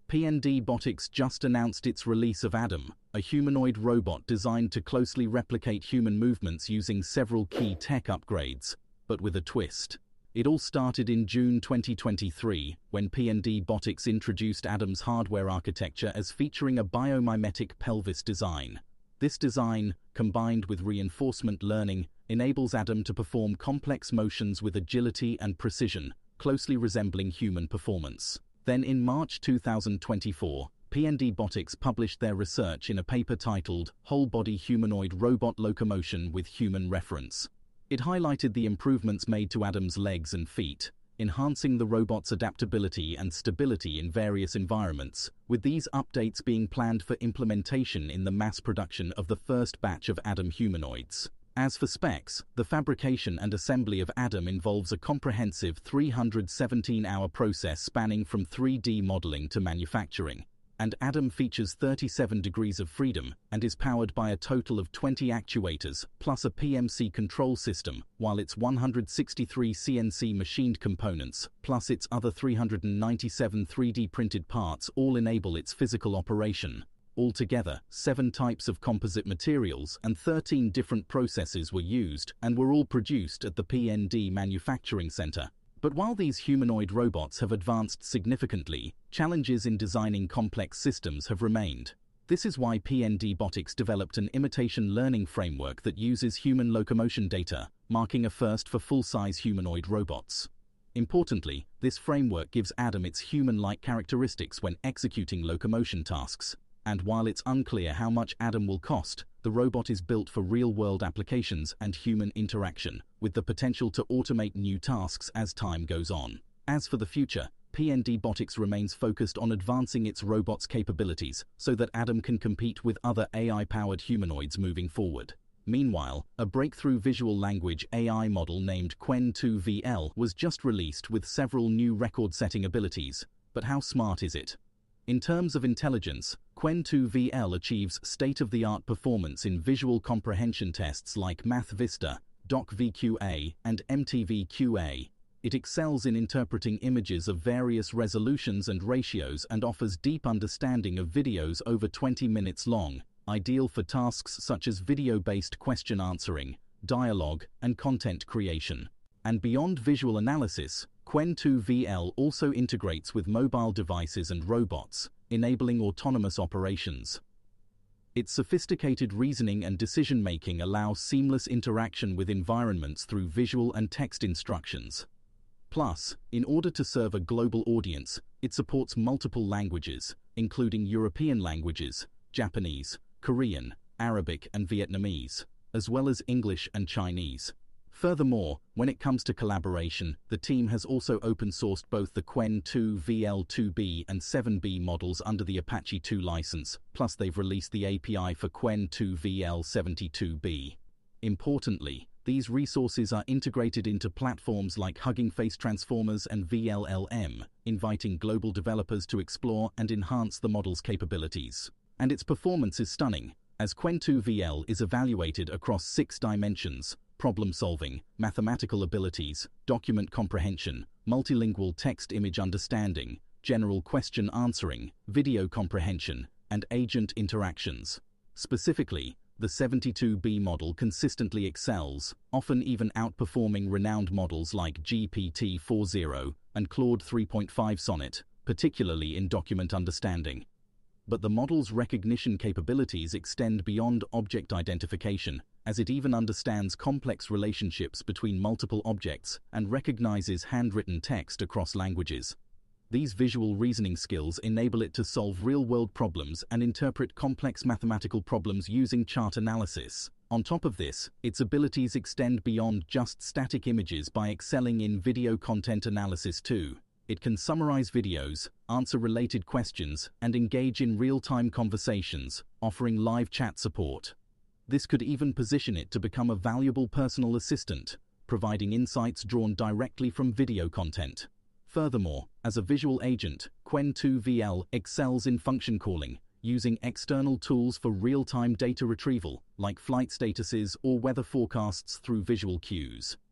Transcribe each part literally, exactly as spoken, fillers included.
P N D Botics just announced its release of Adam, a humanoid robot designed to closely replicate human movements using several key tech upgrades, but with a twist. It all started in June twenty twenty-three, when P N D Botics introduced Adam's hardware architecture as featuring a biomimetic pelvis design. This design, combined with reinforcement learning, enables Adam to perform complex motions with agility and precision, closely resembling human performance. Then in March two thousand twenty-four, P N D Botics published their research in a paper titled Whole-Body Humanoid Robot Locomotion with Human Reference. It highlighted the improvements made to Adam's legs and feet, enhancing the robot's adaptability and stability in various environments, with these updates being planned for implementation in the mass production of the first batch of Adam humanoids. As for specs, the fabrication and assembly of Adam involves a comprehensive three hundred seventeen hour process spanning from three D modeling to manufacturing. And Adam features thirty-seven degrees of freedom and is powered by a total of twenty actuators plus a P M C control system, while its one hundred sixty-three C N C machined components plus its other three hundred ninety-seven three D printed parts all enable its physical operation. Altogether, seven types of composite materials and thirteen different processes were used and were all produced at the P N D Manufacturing Center. But while these humanoid robots have advanced significantly, challenges in designing complex systems have remained. This is why P N D Botics developed an imitation learning framework that uses human locomotion data, marking a first for full-size humanoid robots. Importantly, this framework gives Adam its human-like characteristics when executing locomotion tasks. And while it's unclear how much Adam will cost, the robot is built for real-world applications and human interaction, with the potential to automate new tasks as time goes on. As for the future, P N D Botics remains focused on advancing its robot's capabilities so that Adam can compete with other A I-powered humanoids moving forward. Meanwhile, a breakthrough visual language A I model named Qwen two V L was just released with several new record-setting abilities. But how smart is it? In terms of intelligence, Qwen two V L achieves state-of-the-art performance in visual comprehension tests like MathVista, DocVQA, and M T V Q A. It excels in interpreting images of various resolutions and ratios and offers deep understanding of videos over twenty minutes long, ideal for tasks such as video-based question answering, dialogue, and content creation. And beyond visual analysis, Qwen two V L also integrates with mobile devices and robots, enabling autonomous operations. Its sophisticated reasoning and decision-making allow seamless interaction with environments through visual and text instructions. Plus, in order to serve a global audience, it supports multiple languages, including European languages, Japanese, Korean, Arabic, and Vietnamese, as well as English and Chinese. Furthermore, when it comes to collaboration, the team has also open-sourced both the Qwen two V L two B and seven B models under the Apache two license, plus they've released the A P I for Qwen two V L seventy-two B. Importantly, these resources are integrated into platforms like Hugging Face Transformers and V L L M, inviting global developers to explore and enhance the model's capabilities. And its performance is stunning, as Qwen two V L is evaluated across six dimensions: problem-solving, mathematical abilities, document comprehension, multilingual text-image understanding, general question answering, video comprehension, and agent interactions. Specifically, the seventy-two B model consistently excels, often even outperforming renowned models like G P T four point oh and Claude three point five Sonnet, particularly in document understanding. But the model's recognition capabilities extend beyond object identification, as it even understands complex relationships between multiple objects and recognizes handwritten text across languages. These visual reasoning skills enable it to solve real-world problems and interpret complex mathematical problems using chart analysis. On top of this, its abilities extend beyond just static images by excelling in video content analysis too. It can summarize videos, answer related questions, and engage in real-time conversations, offering live chat support. This could even position it to become a valuable personal assistant, providing insights drawn directly from video content. Furthermore, as a visual agent, Qwen two V L excels in function calling, using external tools for real-time data retrieval, like flight statuses or weather forecasts through visual cues.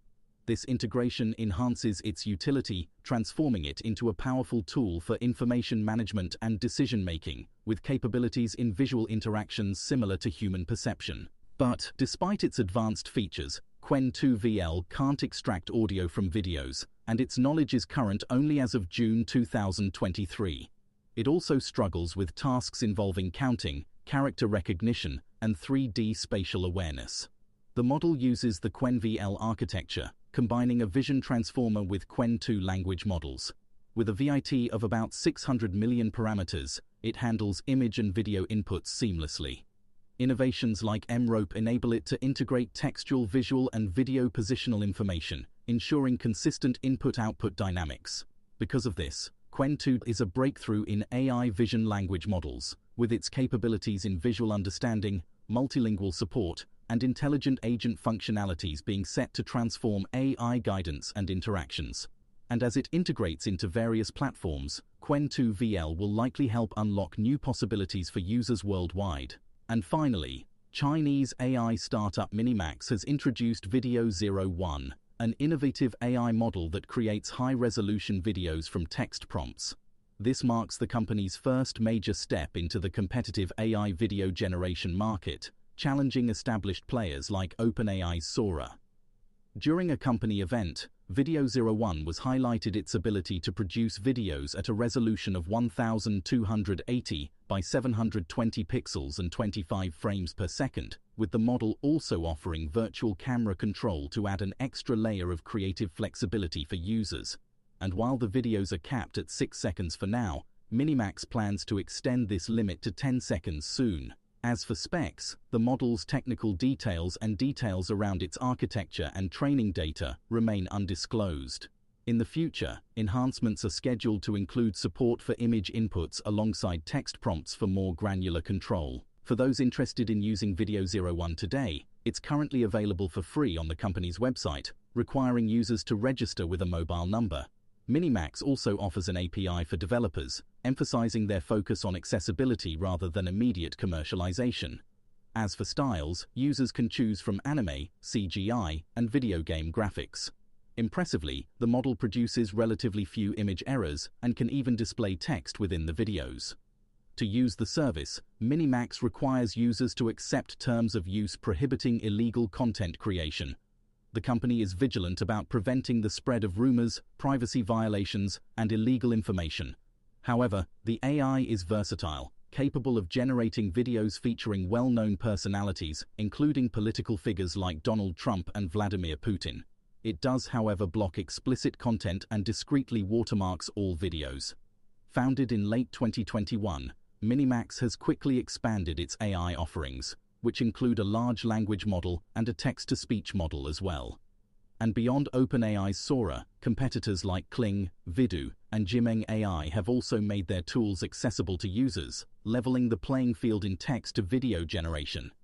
This integration enhances its utility, transforming it into a powerful tool for information management and decision-making, with capabilities in visual interactions similar to human perception. But, despite its advanced features, Qwen two V L can't extract audio from videos, and its knowledge is current only as of June two thousand twenty-three. It also struggles with tasks involving counting, character recognition, and three D spatial awareness. The model uses the Qwen V L architecture, combining a vision transformer with Qwen two language models. With a V I T of about six hundred million parameters, it handles image and video inputs seamlessly. Innovations like M ROPE enable it to integrate textual, visual, and video positional information, ensuring consistent input-output dynamics. Because of this, Qwen two is a breakthrough in A I vision language models, with its capabilities in visual understanding, multilingual support, and intelligent agent functionalities being set to transform A I guidance and interactions. And as it integrates into various platforms, Qwen two V L will likely help unlock new possibilities for users worldwide. And finally, Chinese A I startup Minimax has introduced Video zero one, an innovative A I model that creates high-resolution videos from text prompts. This marks the company's first major step into the competitive A I video generation market, challenging established players like OpenAI's Sora. During a company event, Video zero one was highlighted its ability to produce videos at a resolution of one thousand two hundred eighty by seven hundred twenty pixels and twenty-five frames per second, with the model also offering virtual camera control to add an extra layer of creative flexibility for users. And while the videos are capped at six seconds for now, Minimax plans to extend this limit to ten seconds soon. As for specs, the model's technical details and details around its architecture and training data remain undisclosed. In the future, enhancements are scheduled to include support for image inputs alongside text prompts for more granular control. For those interested in using Video zero one today, it's currently available for free on the company's website, requiring users to register with a mobile number. Minimax also offers an A P I for developers, emphasizing their focus on accessibility rather than immediate commercialization. As for styles, users can choose from anime, C G I, and video game graphics. Impressively, the model produces relatively few image errors and can even display text within the videos. To use the service, Minimax requires users to accept terms of use prohibiting illegal content creation. The company is vigilant about preventing the spread of rumors, privacy violations, and illegal information. However, the A I is versatile, capable of generating videos featuring well-known personalities, including political figures like Donald Trump and Vladimir Putin. It does, however, block explicit content and discreetly watermarks all videos. Founded in late twenty twenty-one, Minimax has quickly expanded its A I offerings, which include a large language model and a text-to-speech model as well. And beyond OpenAI's Sora, competitors like Kling, Vidu, and Jimeng A I have also made their tools accessible to users, leveling the playing field in text-to-video generation.